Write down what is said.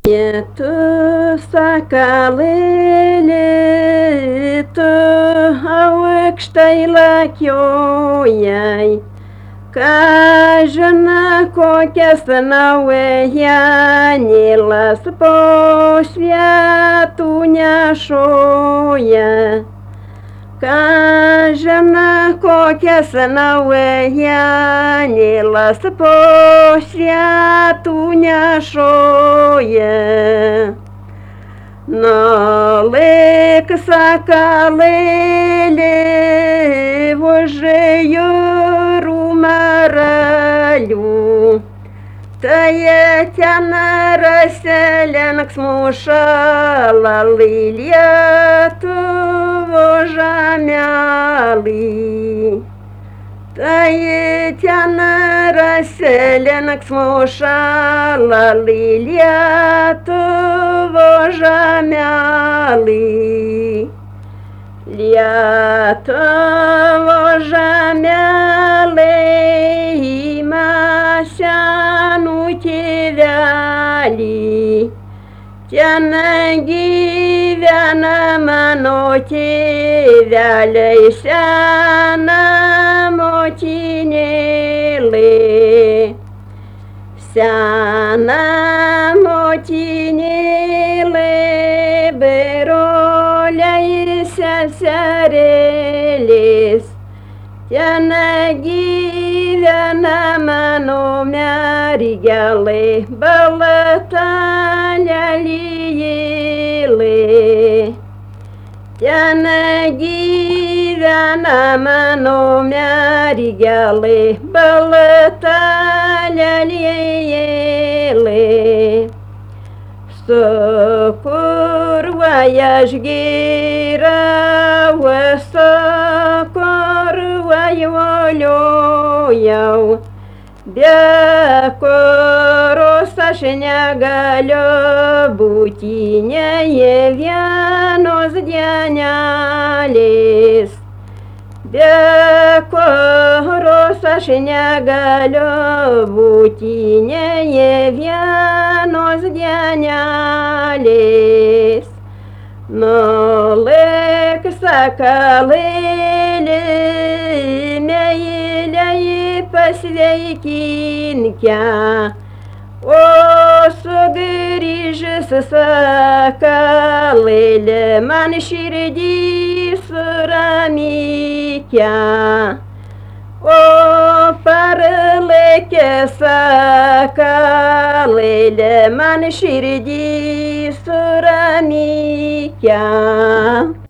Tu sakalėlė, tu aukštai lakiojai, kažina kokias naujienėlas po svietų nešoja. Kažina kokias naujienėlas po svietų nešoja. Налик sakalėlė už jūrų maralių, tai ten raselėnks mušala Lietuvo žemelį. Tai ten raselėnks mušala Lietuvo žemelį. Lietuvo žemelį ima senų tėvelį. Ten gyvena mano tėveliai, sena motinėlė. Sena motinėlė, broliai seserėlės. Ten gyvena mano mergelė, balta lelijėlė. Ten gyvena mano mergelė, balta lelijėlė. Socorroja aš geriau, socorroja uoliojau, be kuros aš negaliu būti nė vienos dienelės. Be kuros aš negaliu būti nė vienos dienelės. Налик sakalėlė, meiliai pasveikinkę, o sugrįžus sakalėlė man širdį suramykę. O parlėkė sakalėlė man širdį suramykę.